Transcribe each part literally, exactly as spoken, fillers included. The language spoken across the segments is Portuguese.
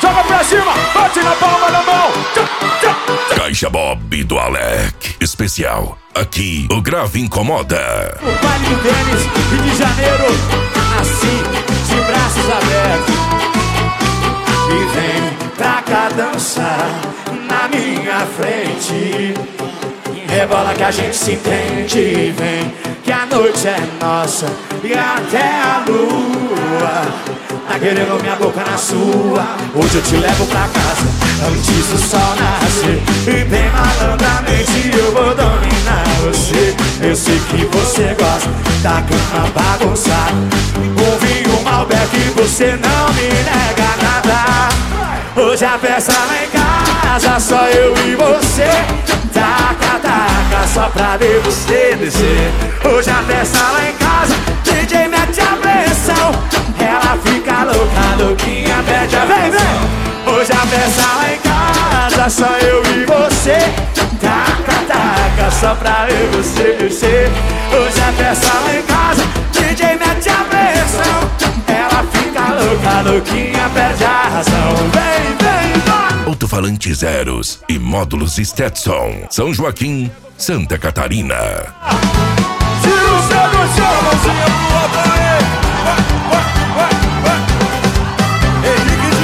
joga pra cima, bate na palma da mão. Caixa Bob do Alec, especial. Aqui o grave incomoda. O baile do Denis, Rio de Janeiro, assim, de braços abertos. E vem pra cá dançar na minha frente. Rebola que a gente se entende. Vem que a noite é nossa e até a lua tá querendo minha boca na sua. Hoje eu te levo pra casa antes do sol nascer. E bem malandramente eu vou dominar você. Eu sei que você gosta da cama bagunçada. Um vinho Malbec e você não me nega nada. Hoje a festa lá em casa, só eu e você. Taca, taca, só pra ver você descer. Hoje a festa lá em casa, D J mete a pressão. Ela fica louca, louquinha, pede a vem, vem. Hoje a festa lá em casa, só eu e você. Taca, taca, só pra ver você descer. Hoje a festa lá em casa, D J mete a pressão. Ela fica louca, louquinha, perde a razão. Vem, vem, vai. Alto-falante Zeros e módulos Stetson. São Joaquim, Santa Catarina. Tira o seu do chão, mãozinha pro outro aí. Vai, vai, vai. Henrique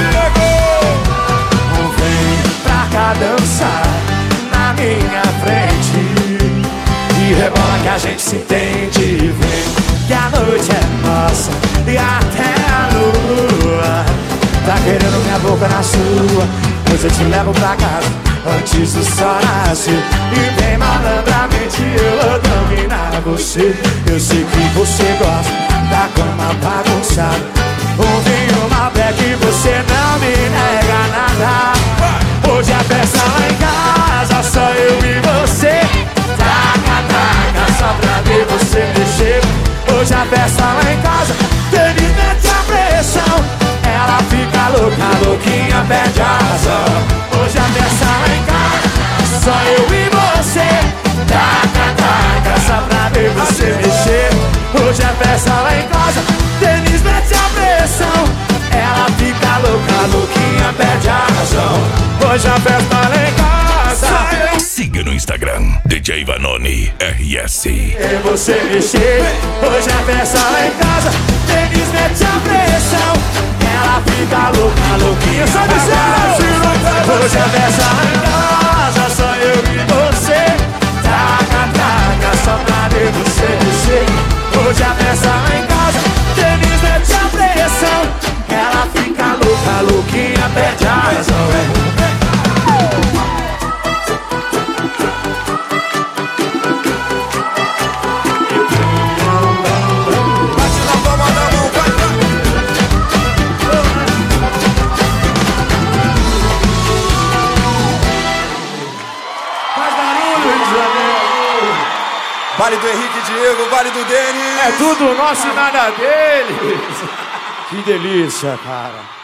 Diego. Vem pra cá dançar na minha frente. E rebola que a gente se entende. Vem que a noite é nossa e até a lua tá querendo minha boca na sua. Hoje eu te levo pra casa antes do sol nascer. E bem malandramente eu vou dominar você. Eu sei que você gosta da cama bagunçada. Um vinho Malbec e você não me nega nada. Hoje a festa lá em casa, só eu e você. Taca, taca, só pra ver você mexer. Hoje a festa lá em casa, Denis mete a pressão. Ela fica louca, louquinha, perde a razão. Hoje a festa lá em casa, só eu e você. Taca, taca, só pra ver você mexer. Hoje a festa lá em casa, Denis mete a pressão. Ela fica louca, louquinha, perde a razão. Hoje a festa lá em casa. Siga no Instagram, D J Vanoni R S. É você mexer. Hoje a festa lá em casa, Denis mete a pressão. Ela fica louca, louquinha, só de ser. Hoje a festa lá em casa, só eu e você. Taca, taca, só pra ver você mexer. Hoje a festa lá em casa, Denis mete a pressão. Ela fica louca, louquinha, perde a razão. Vale do Henrique Diego, vale do Denis. É tudo nosso e nada deles. Que delícia, cara.